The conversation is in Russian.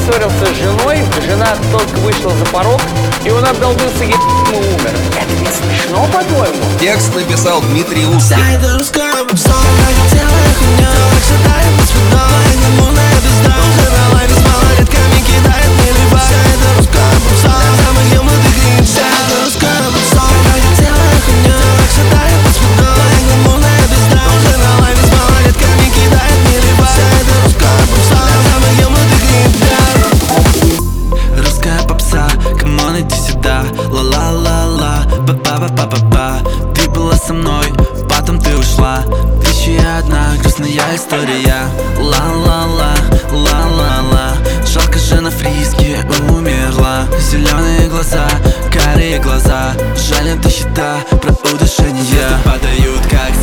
поссорился с женой, жена только вышла за порог, и он обдолбился и умер. Это не смешно, по-твоему? Текст написал Дмитрий Узкий. Ла-ла-ла-ла, ты была со мной, потом ты ушла. Тысяча и одна грустная история. Ла-ла-ла, ла-ла-ла, жалко, жена Фриски умерла. Зеленые глаза, карие глаза, жаль, это счета про удушение. Звезды падают, как